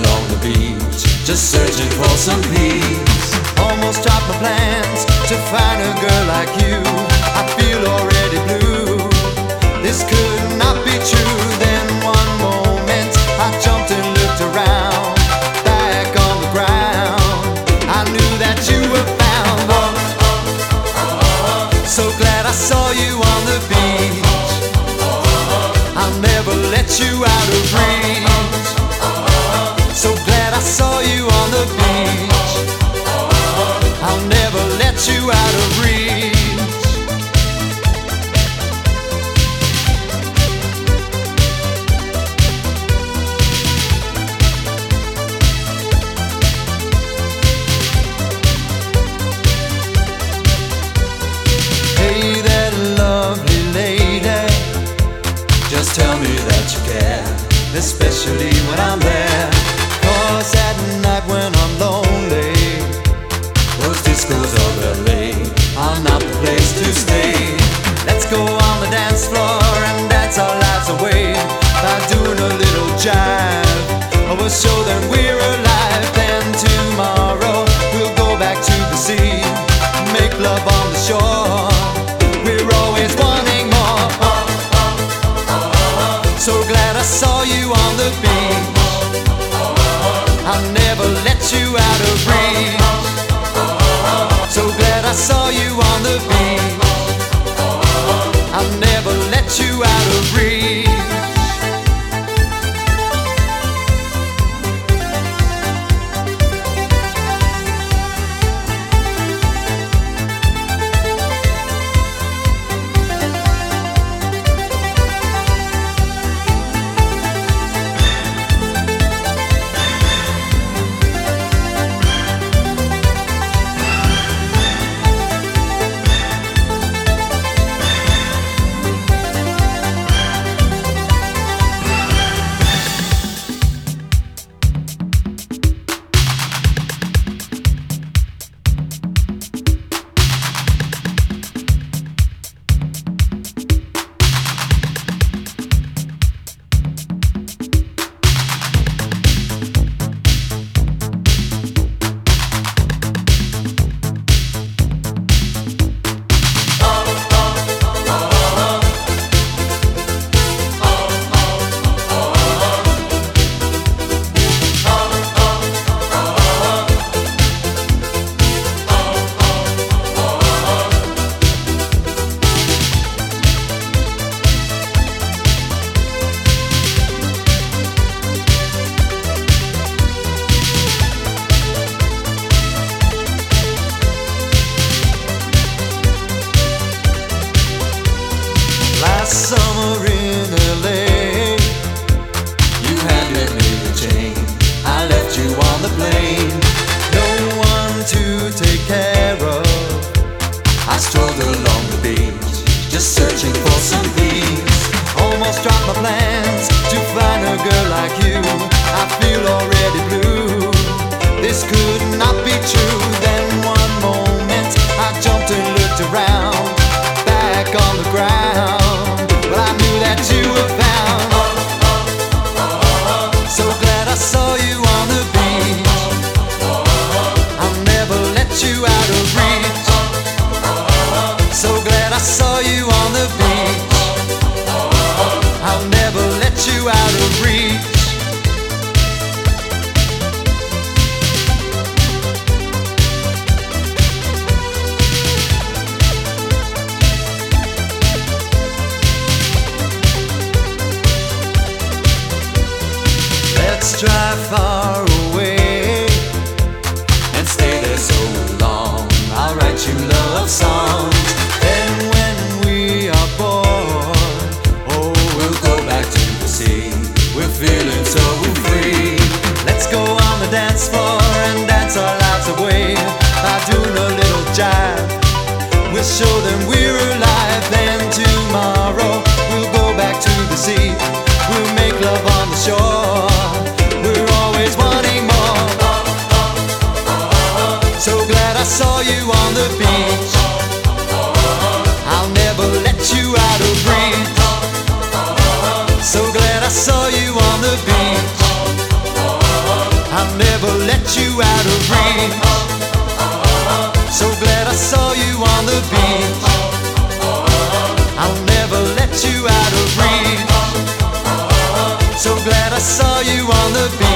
along the beach, just searching for some peace. Almost dropped my plans to find a girl like you. I feel already blue. This could not be true. Then one moment I jumped and looked around. Back on the ground, I knew that you were found. So glad I saw you on the beach. I'll never let you out of reach. So glad I saw you on the beach. I'll never let you out of reach. Hey there, lovely lady, just tell me that you care, especially when I'm there. 'Cause at night when I'm lonely, those discos of LA are not the place to stay. Let's go on the dance floor and dance our lives away by doing a little jive. We'll show them we're alive. Then tomorrow we'll go back to the sea, make love on the shore. We're always wanting more. So glad I saw you on the beach. I'll never let you out of reach. So glad I saw you on the beach. I'll never let you out of reach. Summer in LA, you handed me the chain. I left you on the plane, no one to take care of. I strolled along the beach, just searching for some peace. Almost dropped my plans to find a girl like you. I feel already blue. This could not be true. Then one moment I jumped and looked around. Back on the ground, but I knew that you were found. So glad I saw you on the beach. I'll never let you out of reach. So glad I saw you on the beach. I'll never let you out of reach. Let's drive far away and stay there so long. I'll write you love songs. Then when we are bored, oh, we'll go back to the sea. We're feeling so free. Let's go on the dance floor and dance our lives away by doing a little jive. We'll show them we're alive. Then tomorrow we'll go back to the sea. We'll make love on the shore. We're always wanting more. So glad I saw you on the beach. I'll never let you out of reach. So glad I saw you on the beach. let you out of reach. So glad I saw you on the beach. I'll never let you out of reach. So glad I saw you on the beach.